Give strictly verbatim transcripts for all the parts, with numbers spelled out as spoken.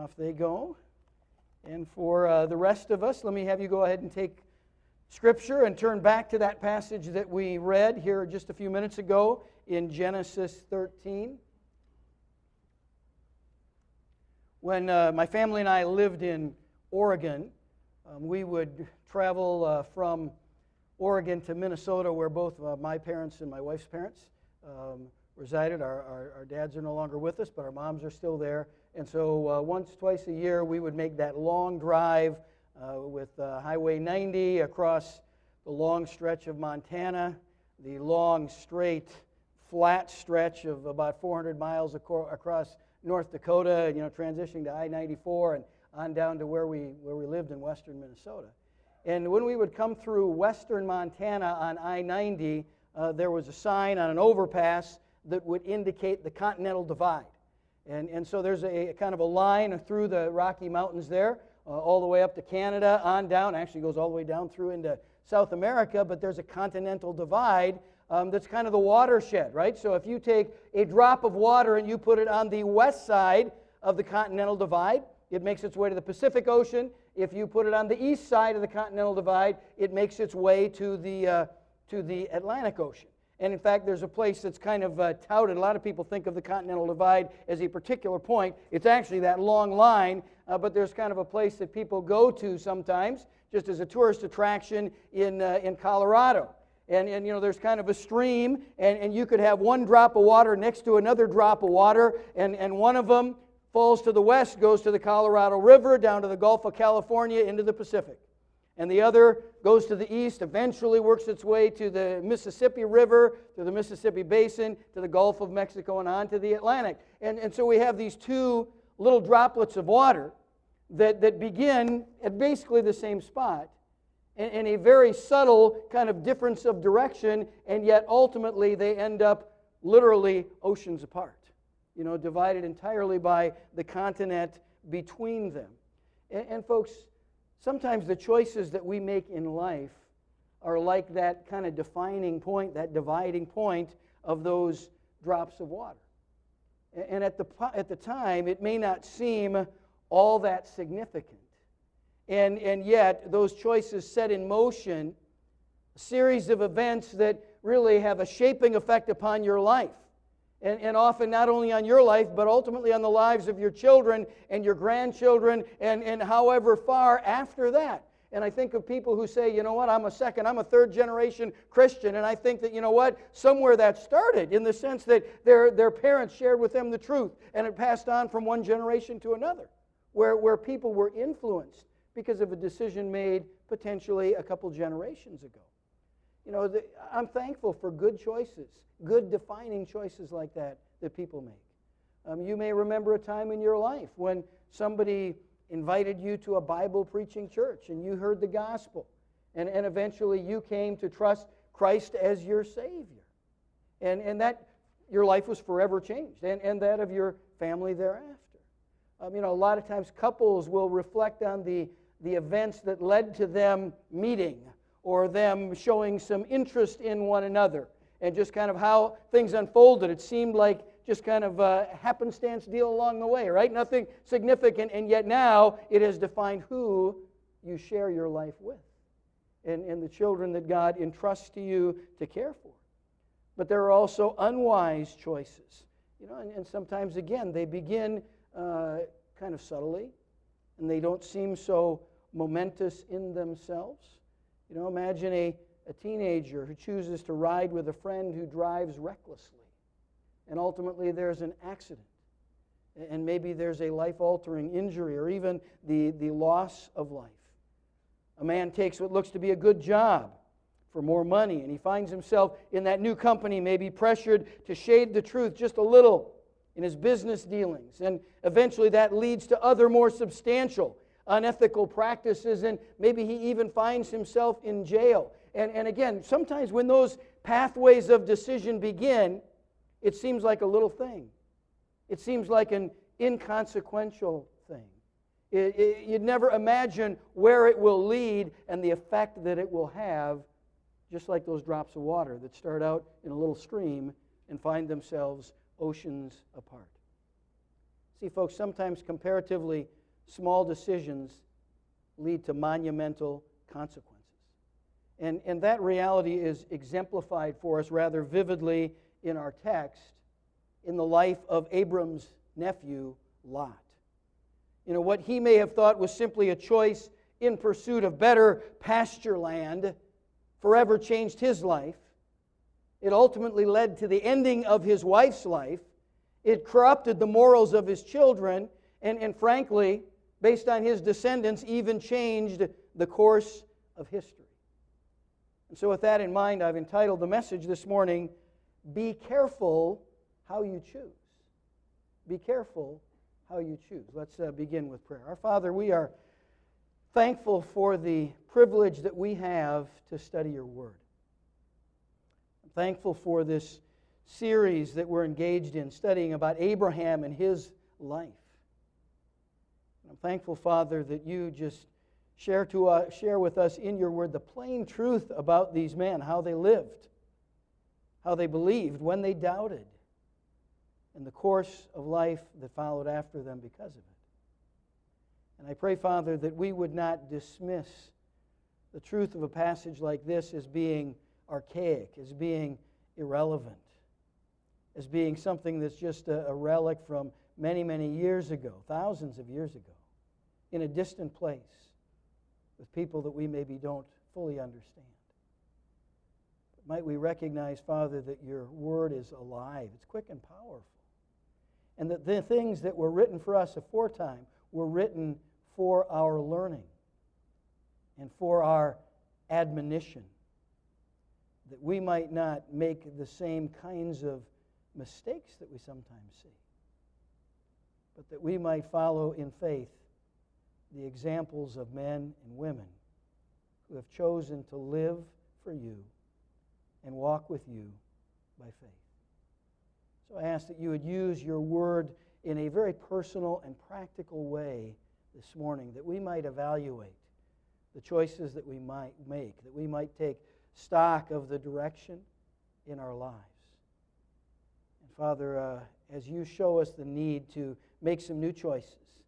Off they go. And for uh, the rest of us, let me have you go ahead and take Scripture and turn back to that passage that we read here just a few minutes ago in Genesis thirteen. When uh, my family and I lived in Oregon, um, we would travel uh, from Oregon to Minnesota, where both uh, my parents and my wife's parents um, resided. Our, our, our dads are no longer with us, but our moms are still there. And so uh, once, twice a year, we would make that long drive uh, with uh, Highway ninety across the long stretch of Montana, the long, straight, flat stretch of about four hundred miles aco- across North Dakota, you know, transitioning to I ninety-four and on down to where we where we lived in western Minnesota. And when we would come through western Montana on I ninety, uh, there was a sign on an overpass that would indicate the Continental Divide. And, and so there's a, a kind of a line through the Rocky Mountains there, uh, all the way up to Canada, on down, actually goes all the way down through into South America, but there's a Continental Divide um, that's kind of the watershed, right? So if you take a drop of water and you put it on the west side of the Continental Divide, it makes its way to the Pacific Ocean. If you put it on the east side of the Continental Divide, it makes its way to the, uh, to the Atlantic Ocean. And in fact, there's a place that's kind of uh, touted. A lot of people think of the Continental Divide as a particular point. It's actually that long line, uh, but there's kind of a place that people go to sometimes, just as a tourist attraction in, uh, in Colorado. And, and, you know, there's kind of a stream, and, and you could have one drop of water next to another drop of water, and, and one of them falls to the west, goes to the Colorado River, down to the Gulf of California, into the Pacific. And the other goes to the east, eventually works its way to the Mississippi River, to the Mississippi Basin, to the Gulf of Mexico, and on to the Atlantic. And, and so we have these two little droplets of water that, that begin at basically the same spot, in, in a very subtle kind of difference of direction, and yet ultimately they end up literally oceans apart, you know, divided entirely by the continent between them. And, and folks, sometimes the choices that we make in life are like that kind of defining point, that dividing point of those drops of water. And at the, at the time, it may not seem all that significant. And, and yet, those choices set in motion a series of events that really have a shaping effect upon your life. And, and often not only on your life, but ultimately on the lives of your children and your grandchildren and, and however far after that. And I think of people who say, you know what, I'm a second, I'm a third generation Christian, and I think that, you know what, somewhere that started in the sense that their, their parents shared with them the truth, and it passed on from one generation to another, where, where people were influenced because of a decision made potentially a couple generations ago. You know, the, I'm thankful for good choices, good defining choices like that that people make. Um, you may remember a time in your life when somebody invited you to a Bible-preaching church and you heard the gospel, and, and eventually you came to trust Christ as your Savior. And, and that, your life was forever changed, and, and that of your family thereafter. Um, you know, a lot of times couples will reflect on the, the events that led to them meeting, or them showing some interest in one another, and just kind of how things unfolded. It seemed like just kind of a happenstance deal along the way, right? Nothing significant, and yet now it has defined who you share your life with, and, and the children that God entrusts to you to care for. But there are also unwise choices, you know, and, and sometimes, again, they begin uh, kind of subtly, and they don't seem so momentous in themselves. You know, imagine a, a teenager who chooses to ride with a friend who drives recklessly, and ultimately there's an accident, and maybe there's a life-altering injury, or even the, the loss of life. A man takes what looks to be a good job for more money, and he finds himself in that new company maybe pressured to shade the truth just a little in his business dealings, and eventually that leads to other more substantial unethical practices, and maybe he even finds himself in jail. And, and again, sometimes when those pathways of decision begin, it seems like a little thing. It seems like an inconsequential thing. It, it, you'd never imagine where it will lead and the effect that it will have, just like those drops of water that start out in a little stream and find themselves oceans apart. See, folks, sometimes comparatively small decisions lead to monumental consequences. And, and that reality is exemplified for us rather vividly in our text in the life of Abram's nephew, Lot. You know, what he may have thought was simply a choice in pursuit of better pasture land forever changed his life. It ultimately led to the ending of his wife's life. It corrupted the morals of his children, and, and frankly, based on his descendants, even changed the course of history. And so with that in mind, I've entitled the message this morning, Be Careful How You Choose. Be careful how you choose. Let's uh, begin with prayer. Our Father, we are thankful for the privilege that we have to study your Word. I'm thankful for this series that we're engaged in, studying about Abraham and his life. And I'm thankful, Father, that you just share to uh, share with us in your Word the plain truth about these men, how they lived, how they believed, when they doubted, and the course of life that followed after them because of it. And I pray, Father, that we would not dismiss the truth of a passage like this as being archaic, as being irrelevant, as being something that's just a, a relic from many, many years ago, thousands of years ago, in a distant place with people that we maybe don't fully understand. But might we recognize, Father, that your Word is alive, it's quick and powerful, and that the things that were written for us aforetime were written for our learning and for our admonition, that we might not make the same kinds of mistakes that we sometimes see, but that we might follow in faith the examples of men and women who have chosen to live for you and walk with you by faith. So I ask that you would use your Word in a very personal and practical way this morning, that we might evaluate the choices that we might make, that we might take stock of the direction in our lives. And Father, uh, as you show us the need to make some new choices,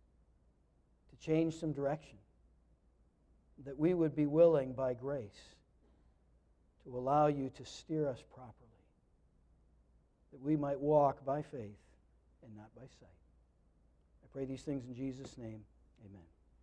to change some direction, that we would be willing by grace to allow you to steer us properly, that we might walk by faith and not by sight. I pray these things in Jesus' name. Amen.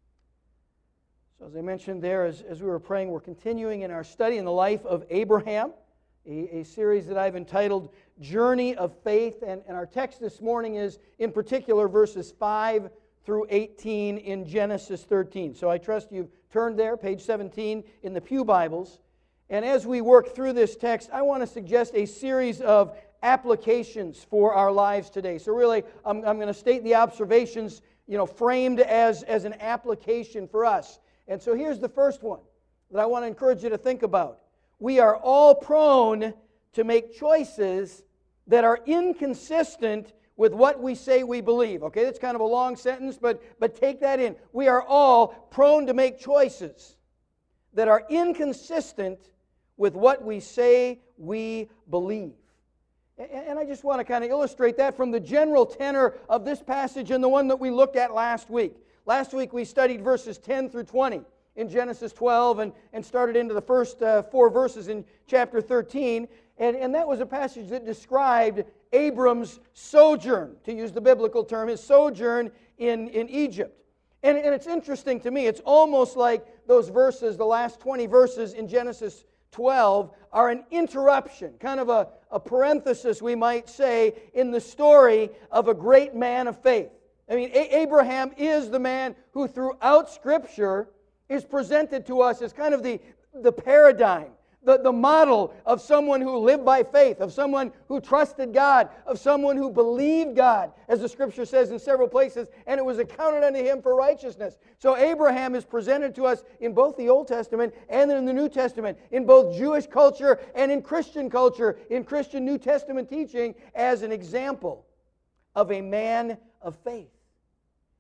So as I mentioned there, as, as we were praying, we're continuing in our study in the life of Abraham, a, a series that I've entitled Journey of Faith. And, and our text this morning is, in particular, verses five through eighteen in Genesis thirteen. So I trust you've turned there, page seventeen in the Pew Bibles. And as we work through this text, I want to suggest a series of applications for our lives today. So really, I'm, I'm going to state the observations, you know, framed as, as an application for us. And so here's the first one that I want to encourage you to think about. We are all prone to make choices that are inconsistent with what we say we believe. Okay, that's kind of a long sentence, but, but take that in. We are all prone to make choices that are inconsistent with what we say we believe. And I just want to kind of illustrate that from the general tenor of this passage and the one that we looked at last week. Last week we studied verses ten through twenty in Genesis twelve and, and started into the first uh, four verses in chapter thirteen. And, and that was a passage that described Abram's sojourn, to use the biblical term, his sojourn in, in Egypt. And, and it's interesting to me, it's almost like those verses, the last twenty verses in Genesis twelve, are an interruption, kind of a, a parenthesis, we might say, in the story of a great man of faith. I mean, a- Abraham is the man who throughout Scripture is presented to us as kind of the, the paradigm, the, the model of someone who lived by faith, of someone who trusted God, of someone who believed God, as the Scripture says in several places, and it was accounted unto him for righteousness. So Abraham is presented to us in both the Old Testament and in the New Testament, in both Jewish culture and in Christian culture, in Christian New Testament teaching, as an example of a man of faith.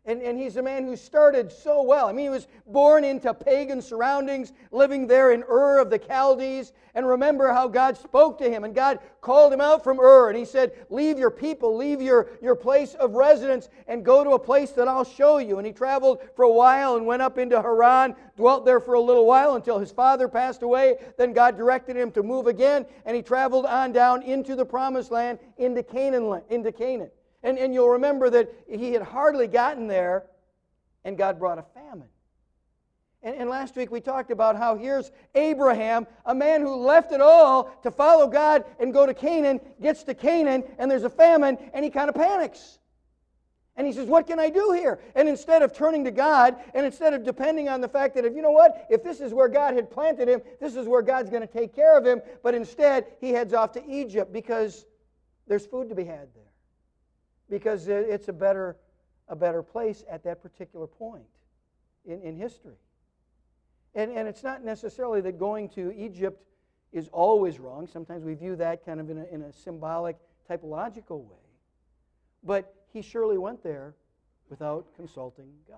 And, and he's a man who started so well. I mean, he was born into pagan surroundings, living there in Ur of the Chaldees. And remember how God spoke to him, and God called him out from Ur, and he said, leave your people, leave your, your place of residence, and go to a place that I'll show you. And he traveled for a while and went up into Haran, dwelt there for a little while until his father passed away. Then God directed him to move again, and he traveled on down into the Promised Land, into Canaan. Into Canaan. And, and you'll remember that he had hardly gotten there, and God brought a famine. And, and last week we talked about how here's Abraham, a man who left it all to follow God and go to Canaan, gets to Canaan, and there's a famine, and he kind of panics. And he says, what can I do here? And instead of turning to God, and instead of depending on the fact that, if you know what, if this is where God had planted him, this is where God's going to take care of him, but instead he heads off to Egypt because there's food to be had there. Because it's a better, a better place at that particular point in, in history. And, and it's not necessarily that going to Egypt is always wrong. Sometimes we view that kind of in a, in a symbolic, typological way. But he surely went there without consulting God.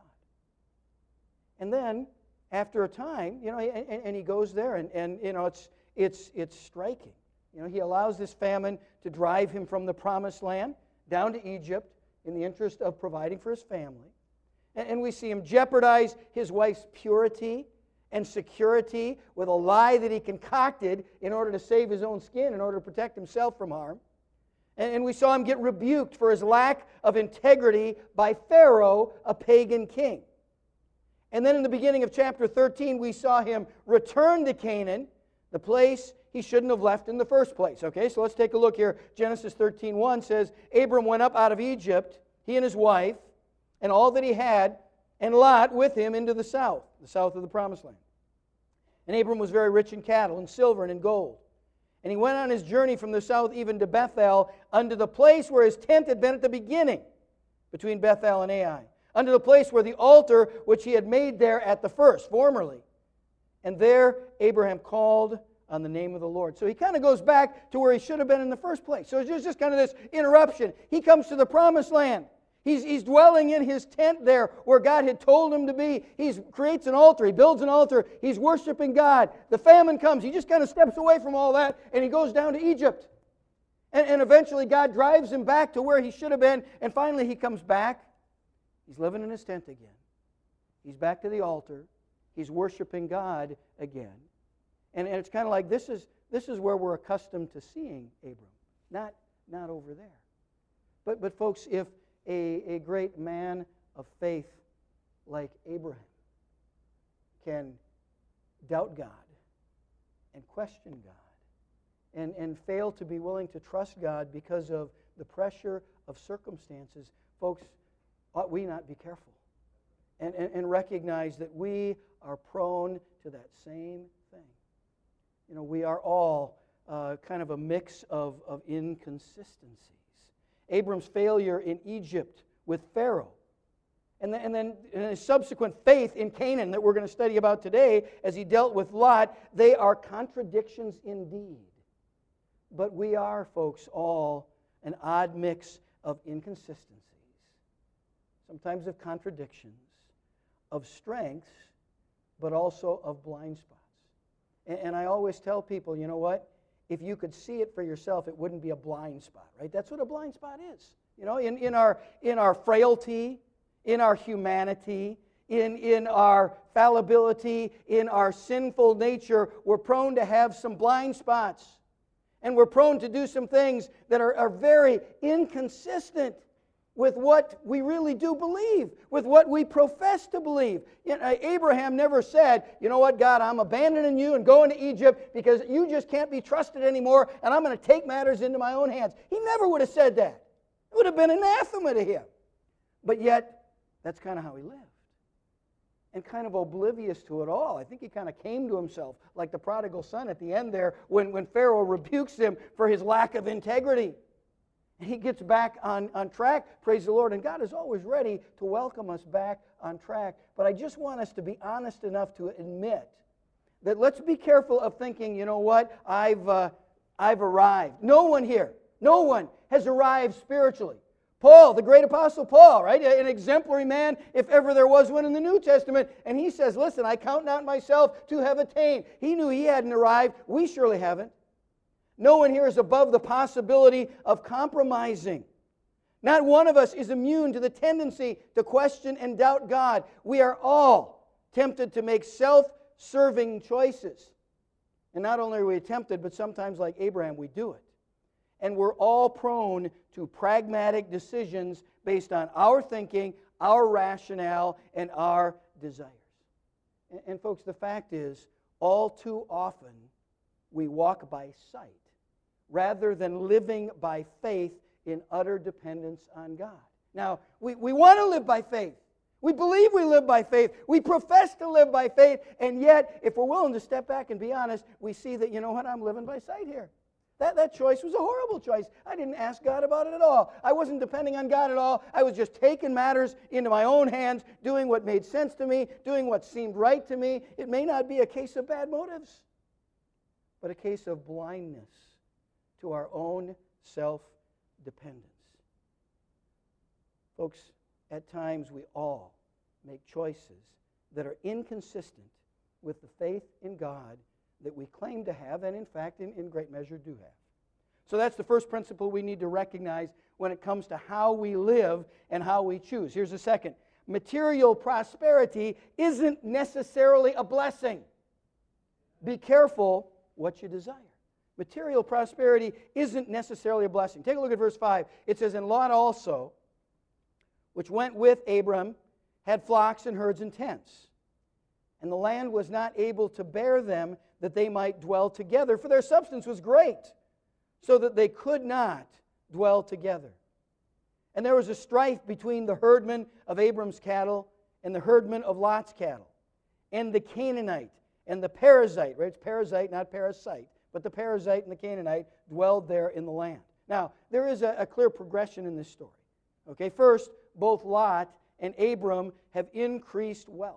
And then, after a time, you know, and, and he goes there, and, and you know, it's, it's, it's striking. You know, he allows this famine to drive him from the Promised Land down to Egypt in the interest of providing for his family. And, and we see him jeopardize his wife's purity and security with a lie that he concocted in order to save his own skin, in order to protect himself from harm. And, and we saw him get rebuked for his lack of integrity by Pharaoh, a pagan king. And then in the beginning of chapter thirteen, we saw him return to Canaan, the place he shouldn't have left in the first place. Okay, so let's take a look here. Genesis thirteen one says, Abram went up out of Egypt, he and his wife, and all that he had, and Lot with him into the south, the south of the Promised Land. And Abram was very rich in cattle, and silver, and in gold. And he went on his journey from the south even to Bethel, unto the place where his tent had been at the beginning, between Bethel and Ai, unto the place where the altar which he had made there at the first, formerly. And there Abraham called on the name of the Lord. So he kind of goes back to where he should have been in the first place. So it's just, just kind of this interruption. He comes to the Promised Land. He's, he's dwelling in his tent there where God had told him to be. He creates an altar. He builds an altar. He's worshiping God. The famine comes. He just kind of steps away from all that, and he goes down to Egypt. And, and eventually God drives him back to where he should have been, and finally he comes back. He's living in his tent again. He's back to the altar. He's worshiping God again. And, and it's kind of like this is, this is where we're accustomed to seeing Abram, not, not over there. But, but folks, if a, a great man of faith like Abraham can doubt God and question God and, and fail to be willing to trust God because of the pressure of circumstances, folks, ought we not be careful and, and, and recognize that we are prone to that same thing. You know, we are all uh, kind of a mix of, of inconsistencies. Abram's failure in Egypt with Pharaoh, and then, and then and his subsequent faith in Canaan that we're going to study about today as he dealt with Lot, they are contradictions indeed. But we are, folks, all an odd mix of inconsistencies, sometimes of contradictions, of strengths, but also of blind spots. And I always tell people, you know what? If you could see it for yourself, it wouldn't be a blind spot, right? That's what a blind spot is. You know, in, in, our, in our frailty, in our humanity, in, in our fallibility, in our sinful nature, we're prone to have some blind spots. And we're prone to do some things that are, are very inconsistent with what we really do believe, with what we profess to believe. You know, Abraham never said, you know what, God, I'm abandoning you and going to Egypt because you just can't be trusted anymore and I'm going to take matters into my own hands. He never would have said that. It would have been anathema to him. But yet, that's kind of how he lived. And kind of oblivious to it all. I think he kind of came to himself like the prodigal son at the end there when, when Pharaoh rebukes him for his lack of integrity. He gets back on, on track, praise the Lord, and God is always ready to welcome us back on track. But I just want us to be honest enough to admit that let's be careful of thinking, you know what, I've, uh, I've arrived. No one here, no one has arrived spiritually. Paul, the great apostle Paul, right? An exemplary man, if ever there was one in the New Testament. And he says, listen, I count not myself to have attained. He knew he hadn't arrived. We surely haven't. No one here is above the possibility of compromising. Not one of us is immune to the tendency to question and doubt God. We are all tempted to make self-serving choices. And not only are we tempted, but sometimes, like Abraham, we do it. And we're all prone to pragmatic decisions based on our thinking, our rationale, and our desires. And, and folks, the fact is, all too often, we walk by sight rather than living by faith in utter dependence on God. Now, we, we want to live by faith. We believe we live by faith. We profess to live by faith. And yet, if we're willing to step back and be honest, we see that, you know what, I'm living by sight here. That, that choice was a horrible choice. I didn't ask God about it at all. I wasn't depending on God at all. I was just taking matters into my own hands, doing what made sense to me, doing what seemed right to me. It may not be a case of bad motives, but a case of blindness to our own self-dependence. Folks, at times we all make choices that are inconsistent with the faith in God that we claim to have, and in fact, in, in great measure do have. So that's the first principle we need to recognize when it comes to how we live and how we choose. Here's the second. Material prosperity isn't necessarily a blessing. Be careful what you desire. Material prosperity isn't necessarily a blessing. Take a look at verse five. It says, and Lot also, which went with Abram, had flocks and herds and tents. And the land was not able to bear them, that they might dwell together, for their substance was great, so that they could not dwell together. And there was a strife between the herdmen of Abram's cattle and the herdmen of Lot's cattle, and the Canaanite and the Perizzite, right? It's Perizzite, not parasite, but the Perizzite and the Canaanite dwelled there in the land. Now, there is a, a clear progression in this story. Okay, first, both Lot and Abram have increased wealth.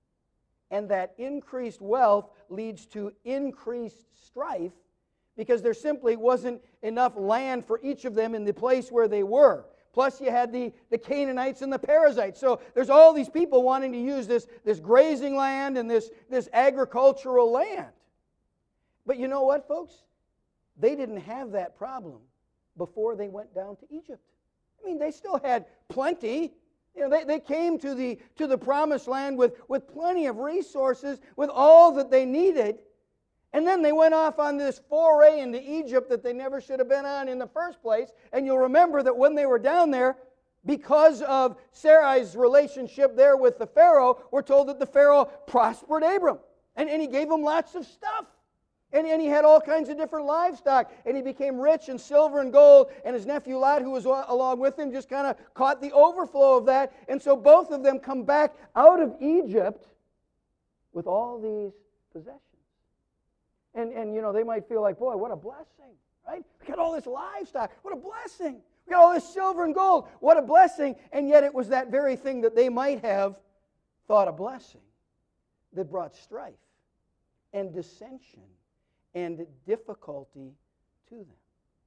And that increased wealth leads to increased strife because there simply wasn't enough land for each of them in the place where they were. Plus you had the, the Canaanites and the Perizzites. So there's all these people wanting to use this, this grazing land and this, this agricultural land. But you know what, folks? They didn't have that problem before they went down to Egypt. I mean, they still had plenty. You know, they, they came to the, to the promised land with, with plenty of resources, with all that they needed. And then they went off on this foray into Egypt that they never should have been on in the first place. And you'll remember that when they were down there, because of Sarai's relationship there with the Pharaoh, we're told that the Pharaoh prospered Abram. And, and he gave him lots of stuff. And, and he had all kinds of different livestock. And he became rich in silver and gold. And his nephew Lot, who was along with him, just kind of caught the overflow of that. And so both of them come back out of Egypt with all these possessions. And, and you know, they might feel like, boy, what a blessing, right? We got all this livestock. What a blessing. We got all this silver and gold. What a blessing. And yet it was that very thing that they might have thought a blessing that brought strife and dissension and difficulty to them.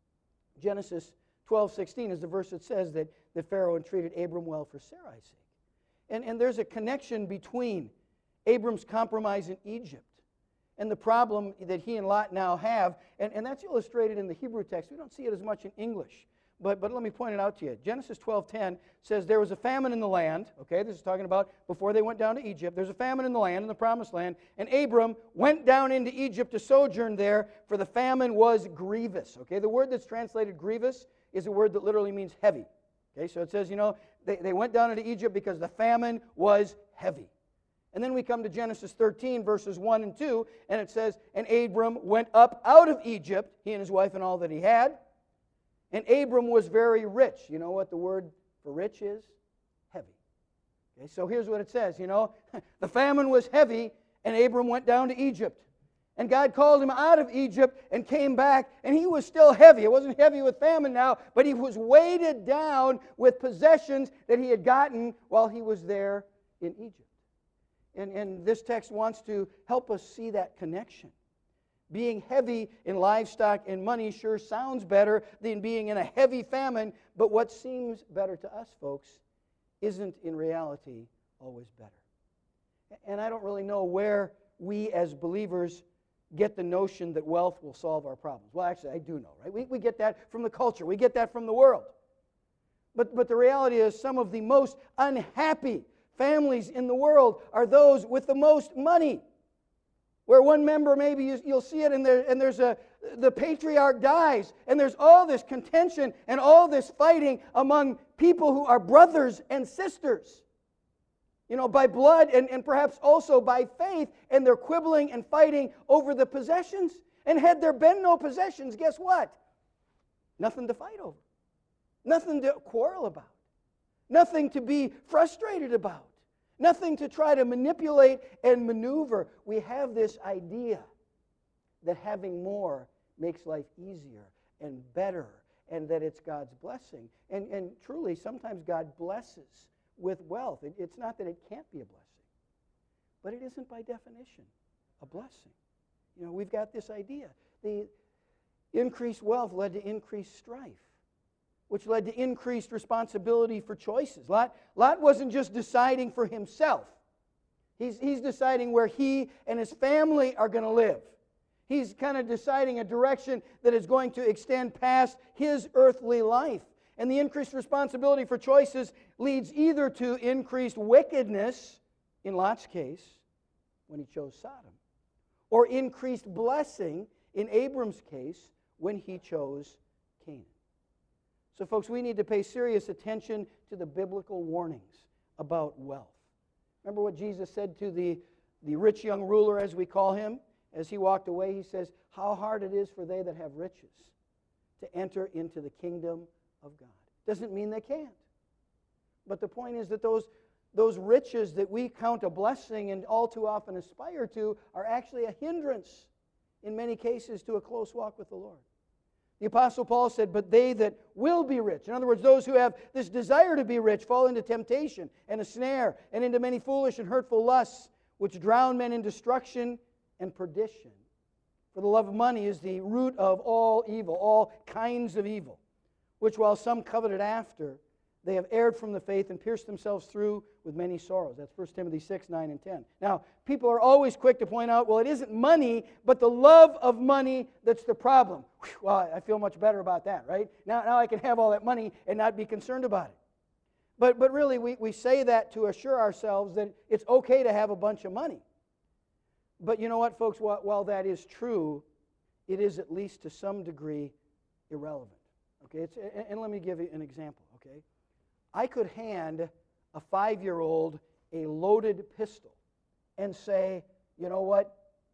Genesis twelve sixteen is the verse that says that, that Pharaoh entreated Abram well for Sarai's sake. And, and there's a connection between Abram's compromise in Egypt and the problem that he and Lot now have. And, and that's illustrated in the Hebrew text. We don't see it as much in English. But, but let me point it out to you. Genesis twelve ten says there was a famine in the land. Okay, this is talking about before they went down to Egypt. There's a famine in the land, in the promised land. And Abram went down into Egypt to sojourn there, for the famine was grievous. Okay, the word that's translated grievous is a word that literally means heavy. Okay, so it says, you know, they, they went down into Egypt because the famine was heavy. And then we come to Genesis thirteen, verses one and two, and it says, and Abram went up out of Egypt, he and his wife and all that he had. And Abram was very rich. You know what the word for rich is? Heavy. Okay, so here's what it says, you know. The famine was heavy, and Abram went down to Egypt. And God called him out of Egypt and came back, and he was still heavy. It wasn't heavy with famine now, but he was weighted down with possessions that he had gotten while he was there in Egypt. And, and this text wants to help us see that connection. Being heavy in livestock and money sure sounds better than being in a heavy famine, but what seems better to us, folks, isn't in reality always better. And I don't really know where we as believers get the notion that wealth will solve our problems. Well, actually, I do know, right? We, we get that from the culture. We get that from the world. But, but the reality is some of the most unhappy families in the world are those with the most money. Where one member, maybe you, you'll see it, and, there, and there's a, the patriarch dies, and there's all this contention and all this fighting among people who are brothers and sisters. You know, by blood and, and perhaps also by faith, and they're quibbling and fighting over the possessions. And had there been no possessions, guess what? Nothing to fight over. Nothing to quarrel about. Nothing to be frustrated about. Nothing to try to manipulate and maneuver. We have this idea that having more makes life easier and better, and that it's God's blessing. And, and truly, sometimes God blesses with wealth. It, it's not that it can't be a blessing, but it isn't by definition a blessing. You know, we've got this idea. The increased wealth led to increased strife, which led to increased responsibility for choices. Lot, Lot wasn't just deciding for himself. He's, he's deciding where he and his family are going to live. He's kind of deciding a direction that is going to extend past his earthly life. And the increased responsibility for choices leads either to increased wickedness, in Lot's case, when he chose Sodom, or increased blessing, in Abram's case, when he chose Canaan. So, folks, we need to pay serious attention to the biblical warnings about wealth. Remember what Jesus said to the, the rich young ruler, as we call him? As he walked away, he says, how hard it is for they that have riches to enter into the kingdom of God. Doesn't mean they can't. But the point is that those, those riches that we count a blessing and all too often aspire to are actually a hindrance, in many cases, to a close walk with the Lord. The Apostle Paul said, but they that will be rich, in other words, those who have this desire to be rich, fall into temptation and a snare and into many foolish and hurtful lusts, which drown men in destruction and perdition. For the love of money is the root of all evil, all kinds of evil, which while some coveted after, they have erred from the faith and pierced themselves through with many sorrows. That's First Timothy six, nine, and ten. Now, people are always quick to point out, well, it isn't money, but the love of money that's the problem. Whew, well, I feel much better about that, right? Now, now I can have all that money and not be concerned about it. But, but really, we, we say that to assure ourselves that it's okay to have a bunch of money. But you know what, folks? While, while that is true, it is at least to some degree irrelevant. Okay, it's, and, and let me give you an example, okay? I could hand a five-year-old a loaded pistol and say, you know what?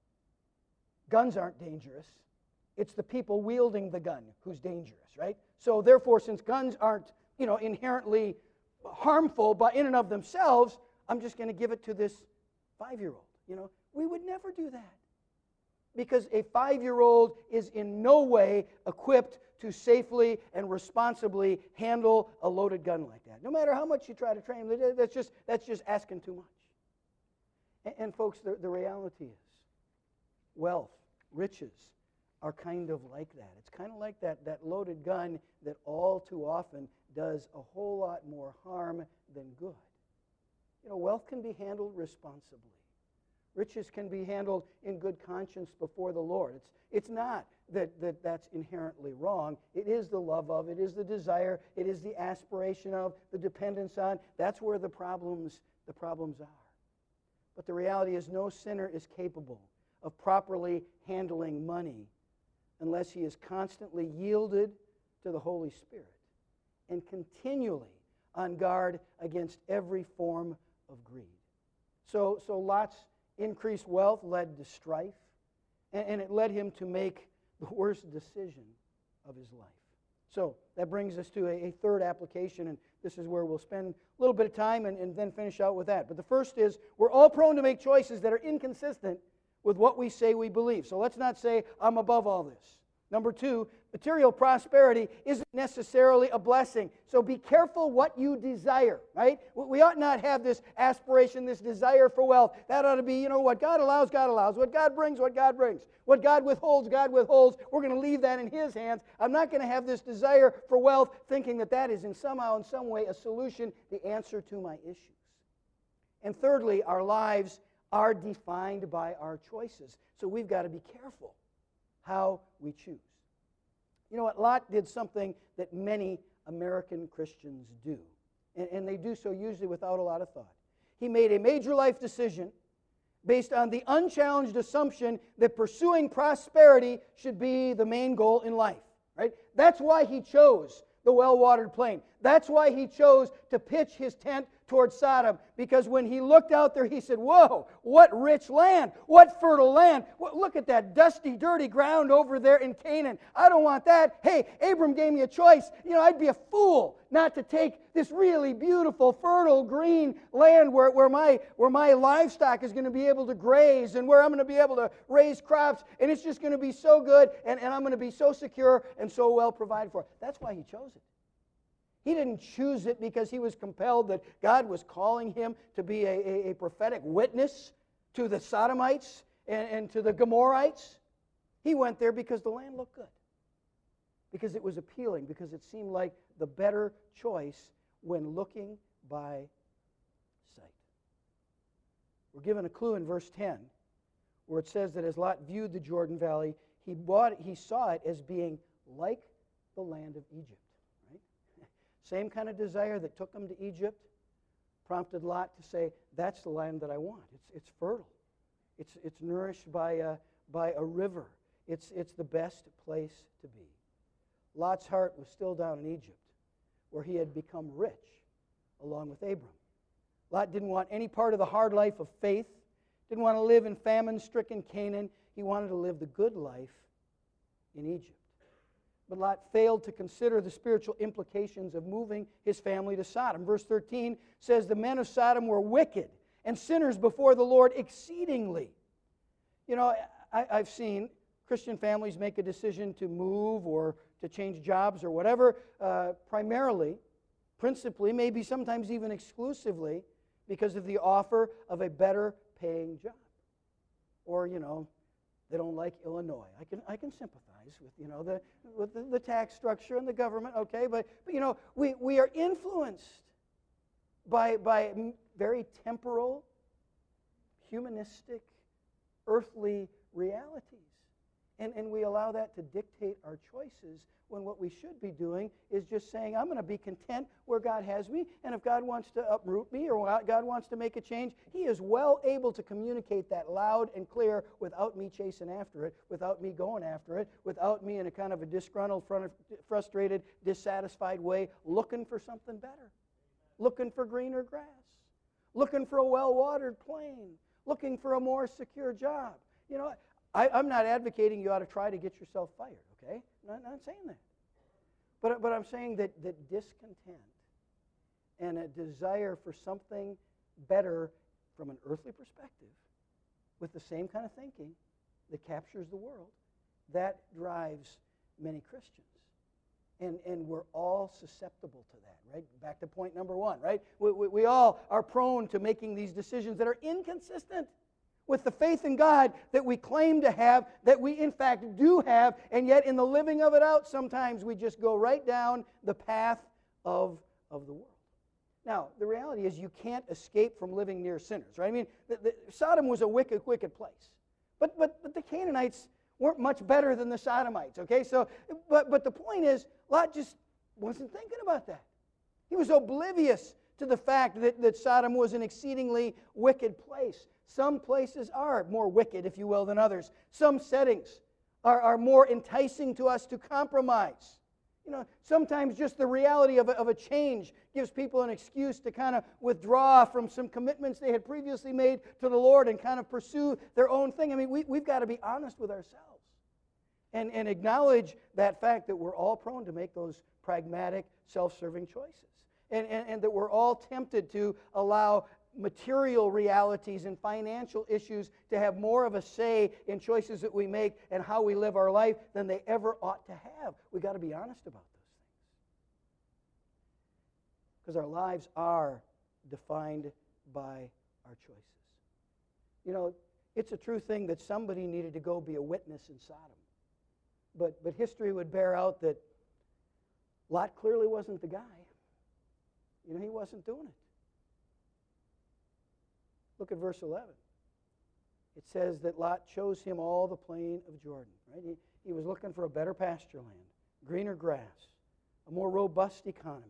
Guns aren't dangerous. It's the people wielding the gun who's dangerous, right? So therefore, since guns aren't, you know, inherently harmful but in and of themselves, I'm just going to give it to this five-year-old, you know? We would never do that, because a five-year-old is in no way equipped to safely and responsibly handle a loaded gun like that. No matter how much you try to train them, that's just, that's just asking too much. And, and folks, the, the reality is, wealth, riches, are kind of like that. It's kind of like that, that loaded gun that all too often does a whole lot more harm than good. You know, wealth can be handled responsibly. Riches can be handled in good conscience before the Lord. It's, it's not that, that that's inherently wrong. It is the love of, it is the desire, it is the aspiration of, the dependence on. That's where the problems, the problems are. But the reality is no sinner is capable of properly handling money unless he is constantly yielded to the Holy Spirit and continually on guard against every form of greed. So, so Lot's increased wealth led to strife, and, and it led him to make the worst decision of his life. So that brings us to a, a third application, and this is where we'll spend a little bit of time and, and then finish out with that. But the first is, we're all prone to make choices that are inconsistent with what we say we believe. So let's not say, I'm above all this. Number two, material prosperity isn't necessarily a blessing. So be careful what you desire, right? We ought not have this aspiration, this desire for wealth. That ought to be, you know, what God allows, God allows. What God brings, what God brings. What God withholds, God withholds. We're going to leave that in His hands. I'm not going to have this desire for wealth thinking that that is in somehow, in some way, a solution, the answer to my issues. And thirdly, our lives are defined by our choices. So we've got to be careful how we choose. You know what? Lot did something that many American Christians do. And, and they do so usually without a lot of thought. He made a major life decision based on the unchallenged assumption that pursuing prosperity should be the main goal in life. Right? That's why he chose the well-watered plain. That's why he chose to pitch his tent towards Sodom, because when he looked out there, he said, whoa, what rich land, what fertile land. Look at that dusty, dirty ground over there in Canaan. I don't want that. Hey, Abram gave me a choice. You know, I'd be a fool not to take this really beautiful, fertile, green land where, where, my, where my livestock is going to be able to graze and where I'm going to be able to raise crops, and it's just going to be so good, and, and I'm going to be so secure and so well provided for. That's why he chose it. He didn't choose it because he was compelled that God was calling him to be a, a, a prophetic witness to the Sodomites and, and to the Gomorrites. He went there because the land looked good, because it was appealing, because it seemed like the better choice when looking by sight. We're given a clue in verse ten where it says that as Lot viewed the Jordan Valley, he, bought, he saw it as being like the land of Egypt. Same kind of desire that took him to Egypt prompted Lot to say, that's the land that I want. It's, it's fertile. It's, it's nourished by a, by a river. It's, it's the best place to be. Lot's heart was still down in Egypt, where he had become rich along with Abram. Lot didn't want any part of the hard life of faith, didn't want to live in famine-stricken Canaan. He wanted to live the good life in Egypt. But Lot failed to consider the spiritual implications of moving his family to Sodom. Verse thirteen says, the men of Sodom were wicked and sinners before the Lord exceedingly. You know, I, I've seen Christian families make a decision to move or to change jobs or whatever, uh, primarily, principally, maybe sometimes even exclusively, because of the offer of a better paying job. Or, you know, they don't like Illinois. I can I can sympathize with, you know, the with the, the tax structure and the government, okay, but, but you know, we, we are influenced by by very temporal, humanistic, earthly realities. And, and we allow that to dictate our choices when what we should be doing is just saying, I'm going to be content where God has me, and if God wants to uproot me or God wants to make a change, He is well able to communicate that loud and clear without me chasing after it, without me going after it, without me in a kind of a disgruntled, frustrated, dissatisfied way looking for something better, looking for greener grass, looking for a well-watered plain, looking for a more secure job. You know, I, I'm not advocating you ought to try to get yourself fired, okay? I'm not, not saying that. But, but I'm saying that, that discontent and a desire for something better from an earthly perspective with the same kind of thinking that captures the world, that drives many Christians. And, and we're all susceptible to that, right? Back to point number one, right? We, we, we all are prone to making these decisions that are inconsistent with the faith in God that we claim to have, that we in fact do have, and yet in the living of it out, sometimes we just go right down the path of, of the world. Now, the reality is you can't escape from living near sinners, right? I mean, the, the, Sodom was a wicked, wicked place. But, but, but the Canaanites weren't much better than the Sodomites, okay? So, but, but the point is, Lot just wasn't thinking about that. He was oblivious to the fact that, that Sodom was an exceedingly wicked place. Some places are more wicked, if you will, than others. Some settings are, are more enticing to us to compromise. You know, sometimes just the reality of a, of a change gives people an excuse to kind of withdraw from some commitments they had previously made to the Lord and kind of pursue their own thing. I mean, we, we've got to be honest with ourselves and, and acknowledge that fact that we're all prone to make those pragmatic, self-serving choices. And, and, and that we're all tempted to allow material realities and financial issues to have more of a say in choices that we make and how we live our life than they ever ought to have. We've got to be honest about those things. Because our lives are defined by our choices. You know, it's a true thing that somebody needed to go be a witness in Sodom. But, but history would bear out that Lot clearly wasn't the guy. You know, he wasn't doing it. Look at verse eleven. It says that Lot chose him all the plain of Jordan. Right? He, he was looking for a better pasture land, greener grass, a more robust economy,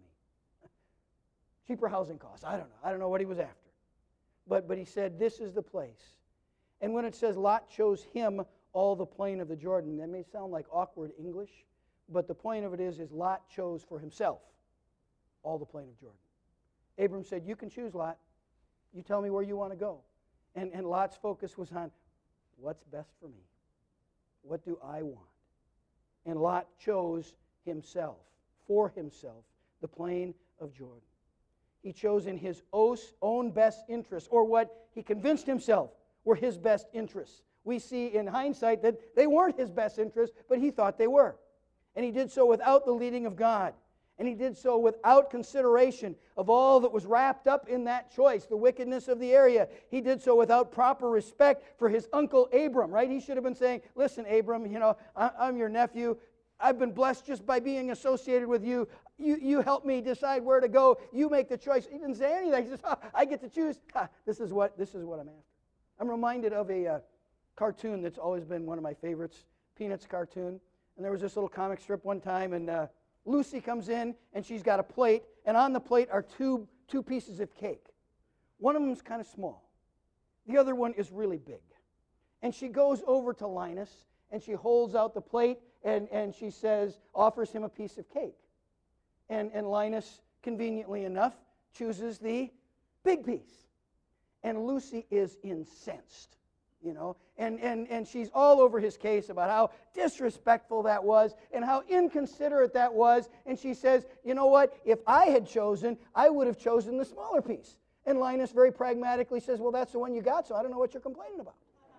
cheaper housing costs. I don't know. I don't know what he was after. But, but he said, this is the place. And when it says Lot chose him all the plain of the Jordan, that may sound like awkward English, but the point of it is, is Lot chose for himself all the plain of Jordan. Abram said, you can choose, Lot. You tell me where you want to go. And, and Lot's focus was on, what's best for me? What do I want? And Lot chose himself, for himself, the plain of Jordan. He chose in his own best interests, or what he convinced himself were his best interests. We see in hindsight that they weren't his best interests, but he thought they were. And he did so without the leading of God. And he did so without consideration of all that was wrapped up in that choice, the wickedness of the area. He did so without proper respect for his uncle Abram, right? He should have been saying, listen, Abram, you know, I'm your nephew. I've been blessed just by being associated with you. You, you help me decide where to go. You make the choice. He didn't say anything. He says, oh, I get to choose. Ha, this is what this is what I'm after. I'm reminded of a uh, cartoon that's always been one of my favorites, Peanuts cartoon. And there was this little comic strip one time, and uh, Lucy comes in, and she's got a plate, and on the plate are two, two pieces of cake. One of them is kind of small. The other one is really big. And she goes over to Linus, and she holds out the plate, and, and she says, offers him a piece of cake. And, and Linus, conveniently enough, chooses the big piece. And Lucy is incensed, you know, and, and, and she's all over his case about how disrespectful that was and how inconsiderate that was. And she says, you know what, if I had chosen, I would have chosen the smaller piece. And Linus very pragmatically says, well, that's the one you got, so I don't know what you're complaining about.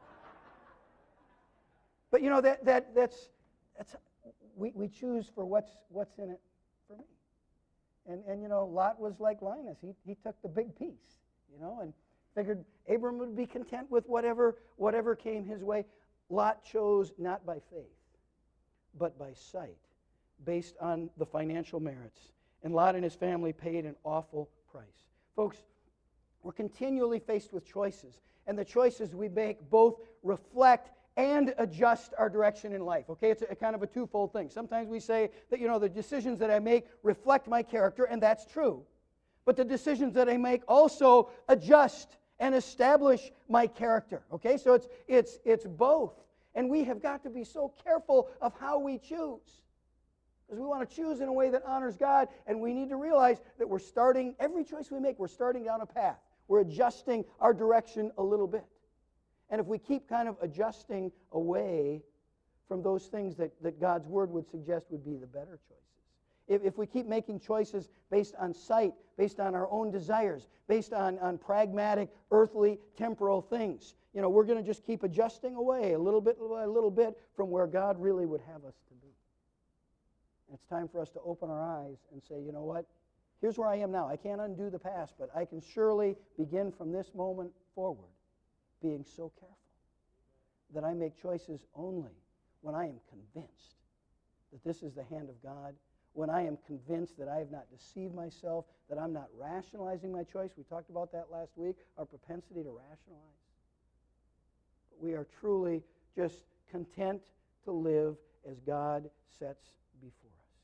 But, you know, that that that's, that's we, we choose for what's what's in it for me. And, and you know, Lot was like Linus. He, he took the big piece, you know, and figured Abram would be content with whatever, whatever came his way. Lot chose not by faith, but by sight, based on the financial merits. And Lot and his family paid an awful price. Folks, we're continually faced with choices, and the choices we make both reflect and adjust our direction in life. Okay, it's a, a kind of a twofold thing. Sometimes we say that, you know, the decisions that I make reflect my character, and that's true. But the decisions that I make also adjust and establish my character. Okay, so it's it's it's both. And we have got to be so careful of how we choose. Because we want to choose in a way that honors God, and we need to realize that we're starting, every choice we make, we're starting down a path. We're adjusting our direction a little bit. And if we keep kind of adjusting away from those things that, that God's Word would suggest would be the better choices, if, if we keep making choices based on sight, based on our own desires, based on, on pragmatic, earthly, temporal things, you know, we're going to just keep adjusting away a little bit by a little bit from where God really would have us to be. And it's time for us to open our eyes and say, you know what? Here's where I am now. I can't undo the past, but I can surely begin from this moment forward being so careful that I make choices only when I am convinced that this is the hand of God, when I am convinced that I have not deceived myself, that I'm not rationalizing my choice. We talked about that last week, our propensity to rationalize. But we are truly just content to live as God sets before us.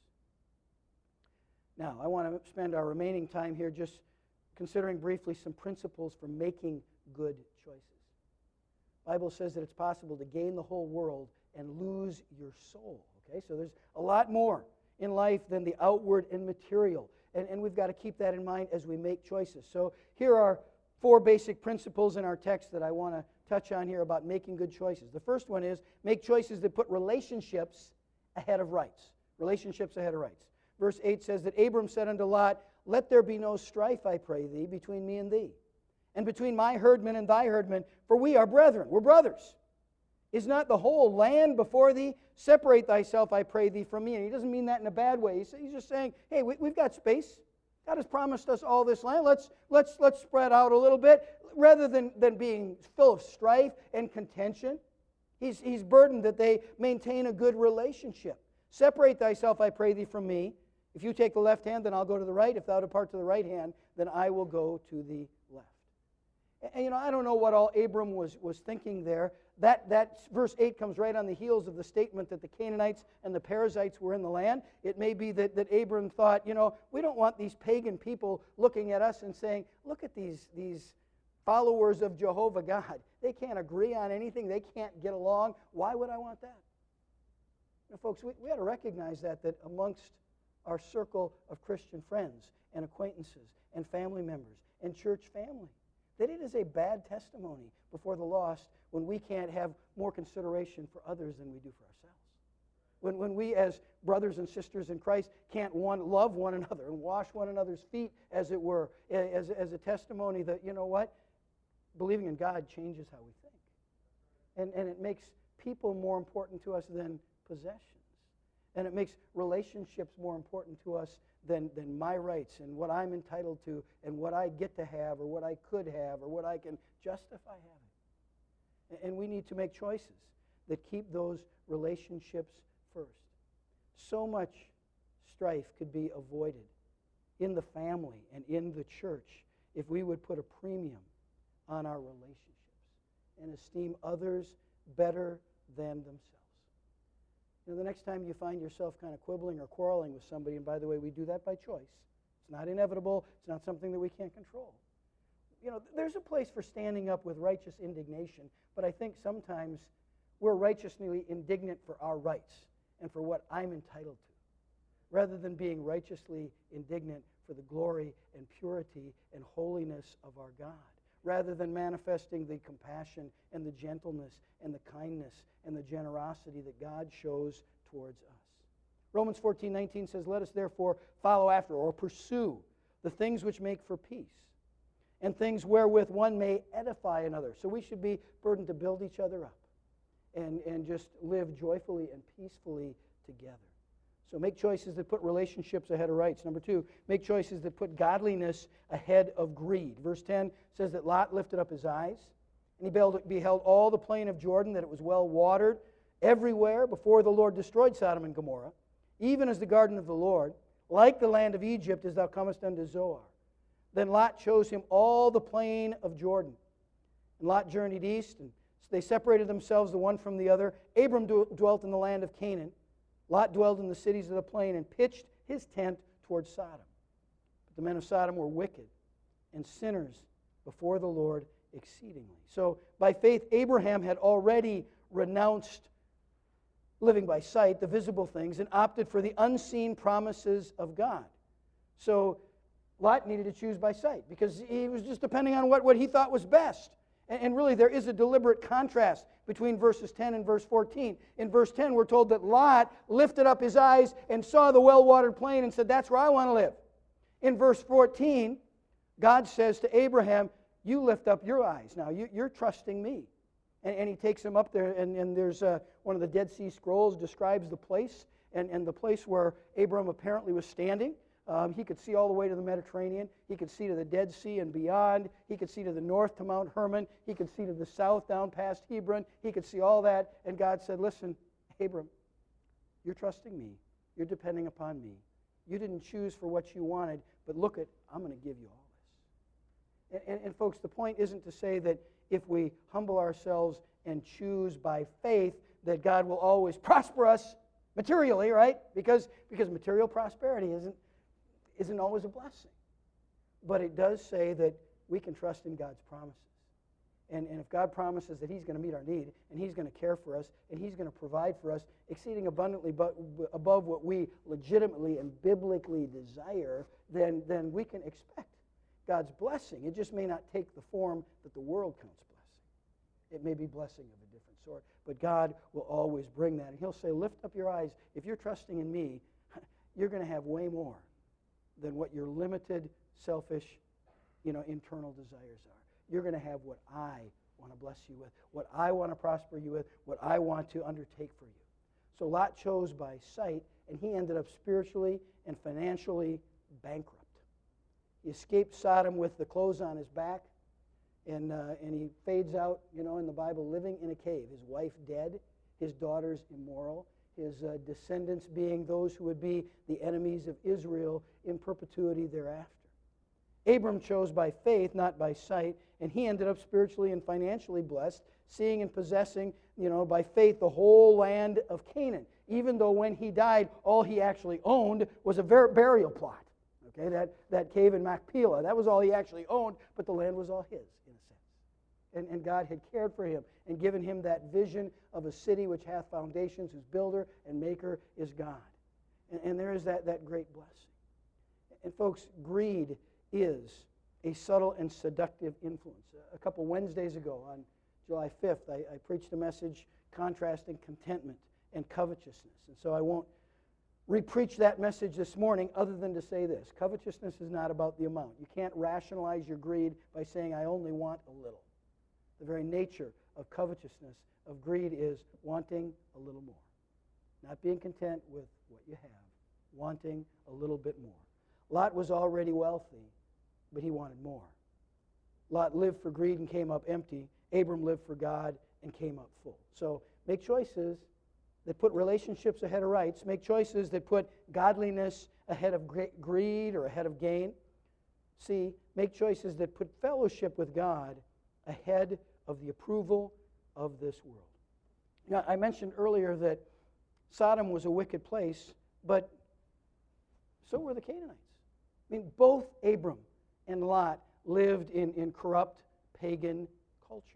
Now, I want to spend our remaining time here just considering briefly some principles for making good choices. The Bible says that it's possible to gain the whole world and lose your soul. Okay, so there's a lot more in life than the outward and material. And, and we've got to keep that in mind as we make choices. So here are four basic principles in our text that I want to touch on here about making good choices. The first one is make choices that put relationships ahead of rights. Relationships ahead of rights. Verse eight says that Abram said unto Lot, let there be no strife, I pray thee, between me and thee, and between my herdmen and thy herdmen, for we are brethren. We're brothers. Is not the whole land before thee? Separate thyself, I pray thee, from me. And he doesn't mean that in a bad way. He's, he's just saying, hey, we, we've got space. God has promised us all this land. Let's, let's, let's spread out a little bit. Rather than, than being full of strife and contention, he's, he's burdened that they maintain a good relationship. Separate thyself, I pray thee, from me. If you take the left hand, then I'll go to the right. If thou depart to the right hand, then I will go to the left. And, you know, I don't know what all Abram was, was thinking there. That, that verse eight comes right on the heels of the statement that the Canaanites and the Perizzites were in the land. It may be that, that Abram thought, you know, we don't want these pagan people looking at us and saying, look at these, these followers of Jehovah God. They can't agree on anything. They can't get along. Why would I want that? You know, folks, we, we ought to recognize that, that amongst our circle of Christian friends and acquaintances and family members and church family, that it is a bad testimony before the lost when we can't have more consideration for others than we do for ourselves. When, when we as brothers and sisters in Christ can't one, love one another and wash one another's feet, as it were, as, as a testimony that, you know what, believing in God changes how we think. And, and it makes people more important to us than possessions. And it makes relationships more important to us than, than my rights and what I'm entitled to and what I get to have or what I could have or what I can justify having. And we need to make choices that keep those relationships first. So much strife could be avoided in the family and in the church if we would put a premium on our relationships and esteem others better than themselves. You know, the next time you find yourself kind of quibbling or quarreling with somebody, and by the way, we do that by choice. It's not inevitable. It's not something that we can't control. You know, there's a place for standing up with righteous indignation, but I think sometimes we're righteously indignant for our rights and for what I'm entitled to, rather than being righteously indignant for the glory and purity and holiness of our God, rather than manifesting the compassion and the gentleness and the kindness and the generosity that God shows towards us. Romans fourteen nineteen says, let us therefore follow after or pursue the things which make for peace and things wherewith one may edify another. So we should be burdened to build each other up and, and just live joyfully and peacefully together. So make choices that put relationships ahead of rights. Number two, make choices that put godliness ahead of greed. Verse ten says that Lot lifted up his eyes, and he beheld all the plain of Jordan, that it was well watered everywhere before the Lord destroyed Sodom and Gomorrah, even as the garden of the Lord, like the land of Egypt, as thou comest unto Zoar. Then Lot chose him all the plain of Jordan. And Lot journeyed east, and they separated themselves the one from the other. Abram dwelt in the land of Canaan. Lot dwelled in the cities of the plain and pitched his tent towards Sodom. But the men of Sodom were wicked and sinners before the Lord exceedingly. So by faith, Abraham had already renounced living by sight, the visible things, and opted for the unseen promises of God. So Lot needed to choose by sight because he was just depending on what, what he thought was best. And, and really, there is a deliberate contrast between verses ten and verse fourteen. In verse ten, we're told that Lot lifted up his eyes and saw the well-watered plain and said, that's where I want to live. In verse fourteen, God says to Abraham, you lift up your eyes. Now, you, you're trusting me. And, and he takes him up there, and, and there's uh, one of the Dead Sea Scrolls describes the place, and, and the place where Abram apparently was standing. Um, he could see all the way to the Mediterranean. He could see to the Dead Sea and beyond. He could see to the north to Mount Hermon. He could see to the south down past Hebron. He could see all that. And God said, listen, Abram, you're trusting me. You're depending upon me. You didn't choose for what you wanted, but look at, I'm going to give you all this. And, and, and folks, the point isn't to say that if we humble ourselves and choose by faith that God will always prosper us materially, right? Because, because material prosperity isn't isn't always a blessing. But it does say that we can trust in God's promises. And, and if God promises that He's going to meet our need, and He's going to care for us, and He's going to provide for us exceeding abundantly but above what we legitimately and biblically desire, then, then we can expect God's blessing. It just may not take the form that the world counts blessing. It may be blessing of a different sort. But God will always bring that. And He'll say, lift up your eyes. If you're trusting in me, you're going to have way more than what your limited, selfish, you know, internal desires are. you're going to have what I want to bless you with, what I want to prosper you with, what I want to undertake for you. So Lot chose by sight, and he ended up spiritually and financially bankrupt. He escaped Sodom with the clothes on his back, and, uh, and he fades out, you know, in the Bible, living in a cave. His wife dead, his daughters immoral, his uh, descendants being those who would be the enemies of Israel in perpetuity thereafter. Abram chose by faith, not by sight, and he ended up spiritually and financially blessed, seeing and possessing, you know, by faith the whole land of Canaan, even though when he died, all he actually owned was a ver- burial plot. Okay, that, that cave in Machpelah, that was all he actually owned, but the land was all his, in a sense. And, and God had cared for him and given him that vision of a city which hath foundations, whose builder and maker is God. And, and there is that, that great blessing. And folks, greed is a subtle and seductive influence. A couple Wednesdays ago, on July fifth, I, I preached a message contrasting contentment and covetousness. And so I won't re-preach that message this morning other than to say this. Covetousness is not about the amount. You can't rationalize your greed by saying, I only want a little. The very nature of covetousness, of greed, is wanting a little more. Not being content with what you have, wanting a little bit more. Lot was already wealthy, but he wanted more. Lot lived for greed and came up empty. Abram lived for God and came up full. So make choices that put relationships ahead of rights. Make choices that put godliness ahead of greed or ahead of gain. C, make choices that put fellowship with God ahead of the approval of this world. Now, I mentioned earlier that Sodom was a wicked place, but so were the Canaanites. I mean, both Abram and Lot lived in, in corrupt pagan cultures.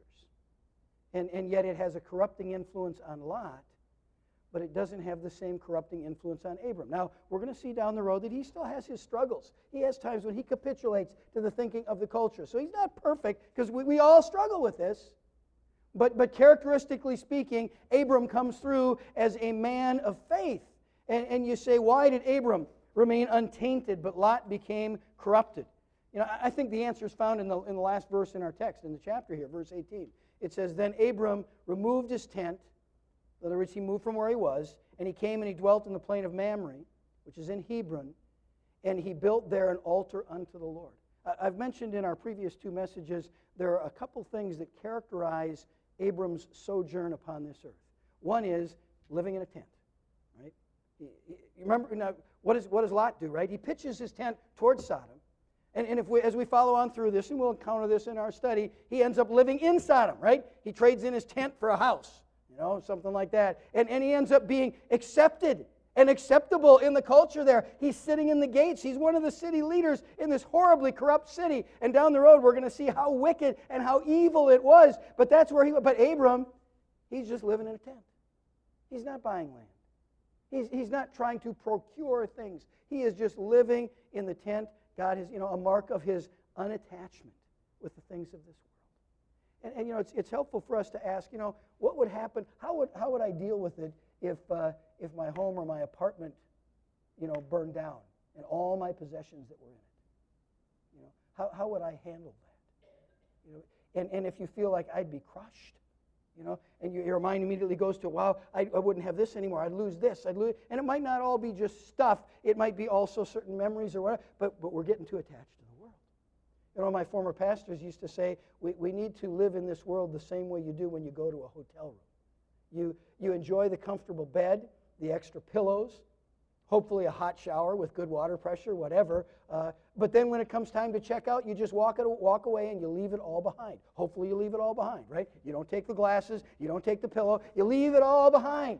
And, and yet it has a corrupting influence on Lot, but it doesn't have the same corrupting influence on Abram. Now, we're going to see down the road that he still has his struggles. He has times when he capitulates to the thinking of the culture. So he's not perfect, because we, we all struggle with this. But, but characteristically speaking, Abram comes through as a man of faith. And, and you say, why did Abram remain untainted, but Lot became corrupted? You know, I think the answer is found in the, in the last verse in our text, in the chapter here, verse eighteen. It says, then Abram removed his tent. In other words, he moved from where he was, and he came and he dwelt in the plain of Mamre, which is in Hebron, and he built there an altar unto the Lord. I've mentioned in our previous two messages, there are a couple things that characterize Abram's sojourn upon this earth. One is living in a tent, right? You remember, now, what, is, what does Lot do, right? He pitches his tent towards Sodom. And, and if we, as we follow on through this, and we'll encounter this in our study, he ends up living in Sodom, right? He trades in his tent for a house, you know, something like that. And, and he ends up being accepted and acceptable in the culture there. He's sitting in the gates. He's one of the city leaders in this horribly corrupt city. And down the road, we're going to see how wicked and how evil it was. But that's where he went. But Abram, he's just living in a tent. He's not buying land. He's, he's not trying to procure things. He is just living in the tent. God is, you know, a mark of his unattachment with the things of this world. And, and you know, it's, it's helpful for us to ask, you know, what would happen? How would, how would I deal with it if, uh, if my home or my apartment, you know, burned down and all my possessions that were in it? You know, how, how would I handle that? You know, and, and if you feel like I'd be crushed, you know, and you, your mind immediately goes to, wow, I, I wouldn't have this anymore. I'd lose this. I'd lose, and it might not all be just stuff. It might be also certain memories or whatever, but, but we're getting too attached to the world. You know, my former pastors used to say, we, we need to live in this world the same way you do when you go to a hotel room. You, you enjoy the comfortable bed, the extra pillows, hopefully a hot shower with good water pressure, whatever. Uh, but then when it comes time to check out, you just walk, it, walk away and you leave it all behind. Hopefully you leave it all behind, right? You don't take the glasses, you don't take the pillow, you leave it all behind.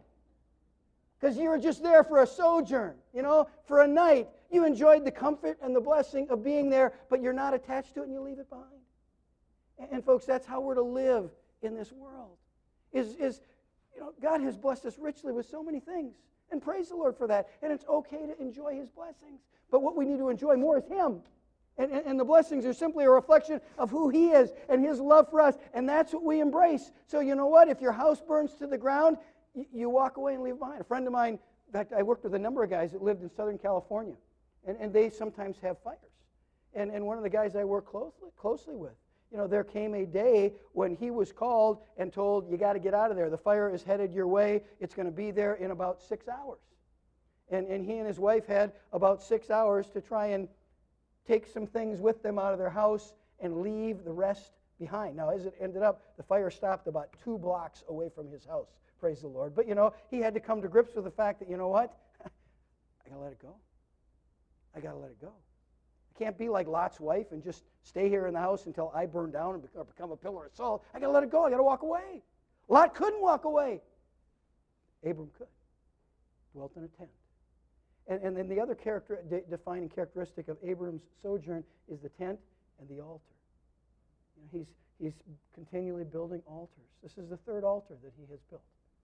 Because you were just there for a sojourn, you know, for a night. You enjoyed the comfort and the blessing of being there, but you're not attached to it and you leave it behind. And, and folks, that's how we're to live in this world. Is, is, you know, God has blessed us richly with so many things. And praise the Lord for that. And it's okay to enjoy his blessings. But what we need to enjoy more is him. And, and, and the blessings are simply a reflection of who he is and his love for us. And that's what we embrace. So you know what? If your house burns to the ground, you, you walk away and leave it behind. A friend of mine, in fact, I worked with a number of guys that lived in Southern California. And, and they sometimes have fires. And, and one of the guys I work closely, closely with, You know, there came a day when he was called and told, you got to get out of there. The fire is headed your way. It's going to be there in about six hours. And, and he and his wife had about six hours to try and take some things with them out of their house and leave the rest behind. Now, as it ended up, the fire stopped about two blocks away from his house. Praise the Lord. But, you know, he had to come to grips with the fact that, you know what? I got to let it go. I got to let it go. I can't be like Lot's wife and just stay here in the house until I burn down and become, become a pillar of salt. I got to let it go. I got to walk away. Lot couldn't walk away. Abram could. Dwelt in a tent. And, and then the other character, de- defining characteristic of Abram's sojourn is the tent and the altar. You know, he's, he's continually building altars. This is the third altar that he has built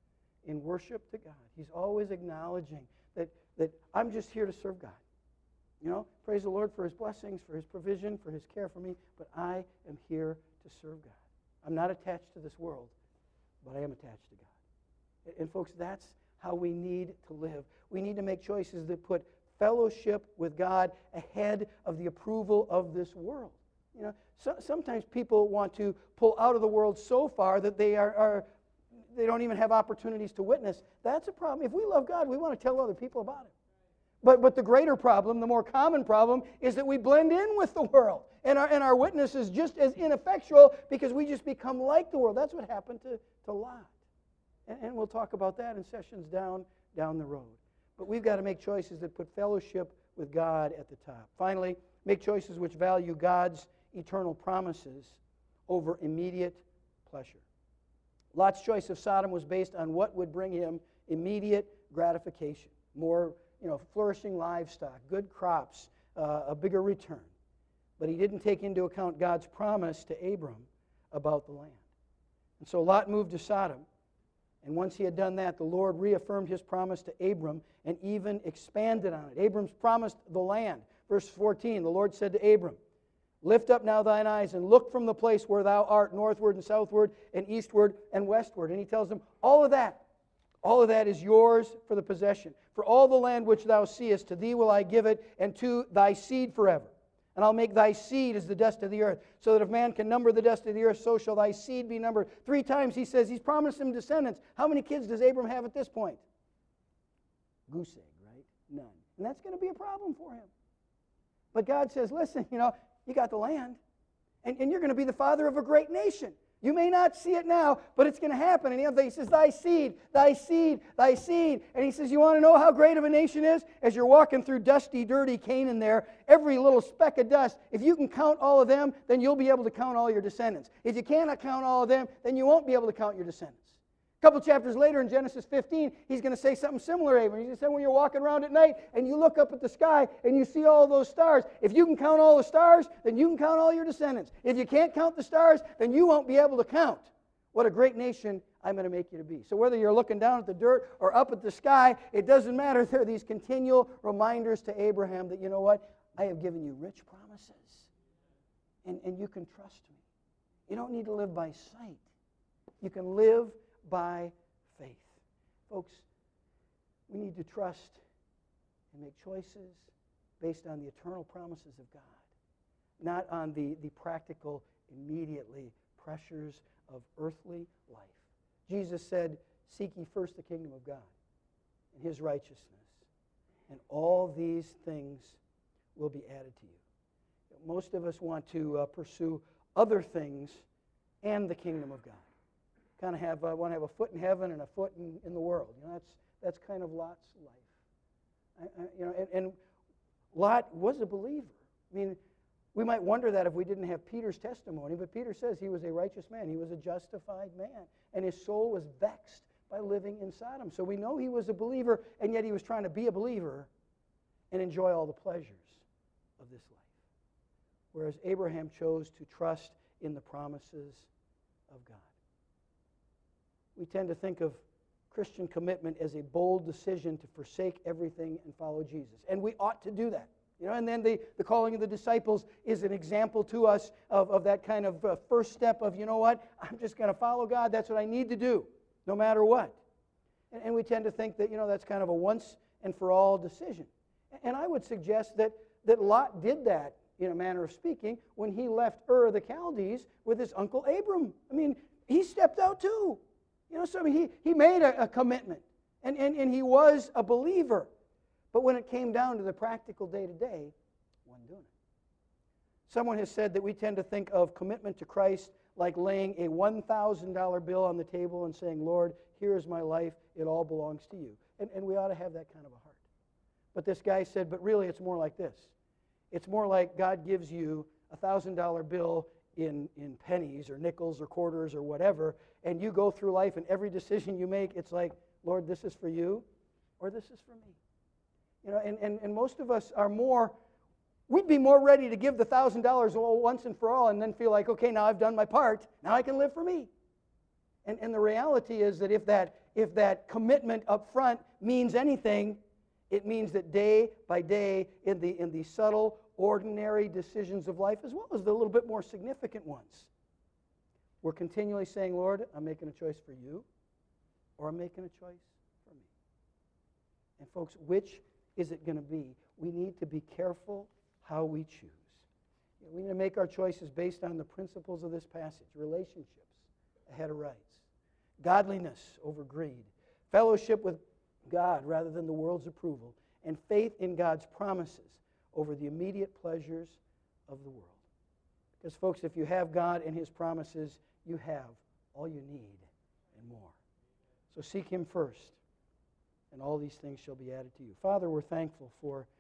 in worship to God. He's always acknowledging that, that I'm just here to serve God. You know, praise the Lord for his blessings, for his provision, for his care for me, but I am here to serve God. I'm not attached to this world, but I am attached to God. And folks, that's how we need to live. We need to make choices that put fellowship with God ahead of the approval of this world. You know, so, sometimes people want to pull out of the world so far that they are, are they don't even have opportunities to witness. That's a problem. If we love God, we want to tell other people about it. But, but the greater problem, the more common problem, is that we blend in with the world. And our, and our witness is just as ineffectual because we just become like the world. That's what happened to, to Lot. And, and we'll talk about that in sessions down, down the road. But we've got to make choices that put fellowship with God at the top. Finally, make choices which value God's eternal promises over immediate pleasure. Lot's choice of Sodom was based on what would bring him immediate gratification. More You know, flourishing livestock, good crops, uh, a bigger return. But he didn't take into account God's promise to Abram about the land. And so Lot moved to Sodom. And once he had done that, the Lord reaffirmed his promise to Abram and even expanded on it. Abram's promised the land. Verse fourteen, the Lord said to Abram, lift up now thine eyes and look from the place where thou art northward and southward and eastward and westward. And he tells him, all of that, all of that is yours for the possession. For all the land which thou seest, to thee will I give it, and to thy seed forever. And I'll make thy seed as the dust of the earth, so that if man can number the dust of the earth, so shall thy seed be numbered. Three times he says he's promised him descendants. How many kids does Abram have at this point? Goose egg, right? None. And that's going to be a problem for him. But God says, listen, you know, you got the land, and, and you're going to be the father of a great nation. You may not see it now, but it's going to happen. And he says, thy seed, thy seed, thy seed. And he says, you want to know how great of a nation is? As you're walking through dusty, dirty Canaan there, every little speck of dust, if you can count all of them, then you'll be able to count all your descendants. If you cannot count all of them, then you won't be able to count your descendants. A couple chapters later in Genesis fifteen, he's going to say something similar, Abram. He's going to say, when you're walking around at night and you look up at the sky and you see all those stars, if you can count all the stars, then you can count all your descendants. If you can't count the stars, then you won't be able to count what a great nation I'm going to make you to be. So whether you're looking down at the dirt or up at the sky, it doesn't matter. There are these continual reminders to Abraham that, you know what, I have given you rich promises, and, and you can trust me. You don't need to live by sight. You can live by faith. Folks, we need to trust and make choices based on the eternal promises of God, not on the, the practical, immediately pressures of earthly life. Jesus said, seek ye first the kingdom of God and his righteousness, and all these things will be added to you. Most of us want to uh, pursue other things and the kingdom of God. Kind of have uh, want to have a foot in heaven and a foot in, in the world. You know, that's that's kind of Lot's life. I, I, you know, and, and Lot was a believer. I mean, we might wonder that if we didn't have Peter's testimony, but Peter says he was a righteous man. He was a justified man, and his soul was vexed by living in Sodom. So we know he was a believer, and yet he was trying to be a believer and enjoy all the pleasures of this life. Whereas Abraham chose to trust in the promises of God. We tend to think of Christian commitment as a bold decision to forsake everything and follow Jesus. And we ought to do that. You know, and then the, the calling of the disciples is an example to us of, of that kind of uh, first step of, you know what, I'm just going to follow God. That's what I need to do, no matter what. And, and we tend to think that, you know, that's kind of a once and for all decision. And I would suggest that, that Lot did that in a manner of speaking, when he left Ur of the Chaldees with his uncle Abram. I mean, he stepped out too. You know, so I mean, he, he made a, a commitment, and, and, and he was a believer. But when it came down to the practical day-to-day, wasn't doing it. Someone has said that we tend to think of commitment to Christ like laying a one thousand dollar bill on the table and saying, Lord, here is my life, it all belongs to you. And, and we ought to have that kind of a heart. But this guy said, but really it's more like this. It's more like God gives you a one thousand dollar bill in, in pennies or nickels or quarters or whatever, and you go through life and every decision you make, it's like, Lord, this is for you or this is for me. You know, and, and, and most of us are more, we'd be more ready to give the one thousand dollars once and for all and then feel like, okay, now I've done my part, now I can live for me. And, and the reality is that if that, if that commitment up front means anything, it means that day by day in the, in the subtle, ordinary decisions of life, as well as the little bit more significant ones, we're continually saying, Lord, I'm making a choice for you, or I'm making a choice for me. And folks, which is it going to be? We need to be careful how we choose. You know, we need to make our choices based on the principles of this passage: relationships ahead of rights, godliness over greed, fellowship with God rather than the world's approval, and faith in God's promises over the immediate pleasures of the world. Because, folks, if you have God and His promises, you have all you need and more. So seek Him first, and all these things shall be added to you. Father, we're thankful for